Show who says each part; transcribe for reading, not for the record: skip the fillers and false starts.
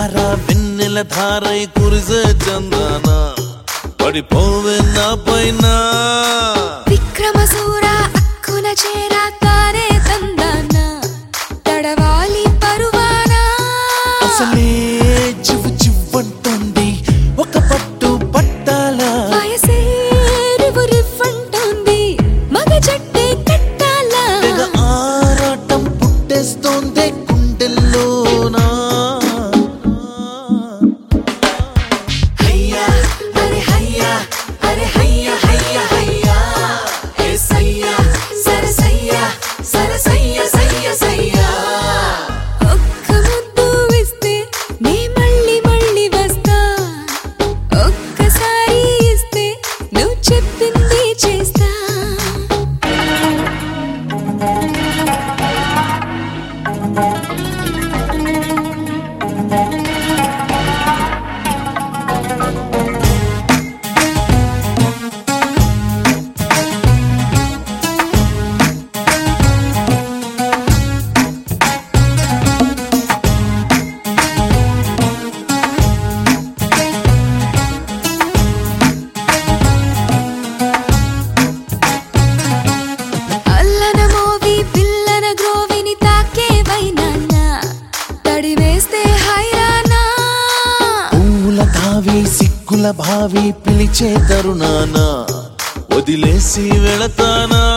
Speaker 1: ధారా వెన్నెల ధారై కురిసే చందన పడిపోవే నా పైన
Speaker 2: విక్రమసూర అక్కున చేరాతానే తందాన తడవాలి పరువానా
Speaker 1: అసలే చివ్వు చివ్వంటుంది ఒక పట్టు పట్టాల
Speaker 2: వయసే రివు రివ్వంటుంది మగ జట్టే కట్టాల
Speaker 1: తెగ ఆరాటం పుట్టేస్తోంది గుండెల్లోనా
Speaker 2: హయ్యా అరే హయ్యా అరే హయ్యా హయ్యా హయ్యా ఏ సయ్యా సరసయ్యా సరసయ్యా సయ్యా సయ్యా ఒక్క ముద్దు ఇస్తే నే మళ్ళీ మళ్ళీ వస్తా ఒక్కసారి ఇస్తే నువ్వు చెప్పింది చేస్తా అల్లన మోవి పిల్లన గ్రోవిని తాకే వైనాన్నా తడి వేస్తే హైరానా
Speaker 1: పూల తావి సిగ్గుల భావి పిలిచే తరుణాన వదిలేసి వెళతానా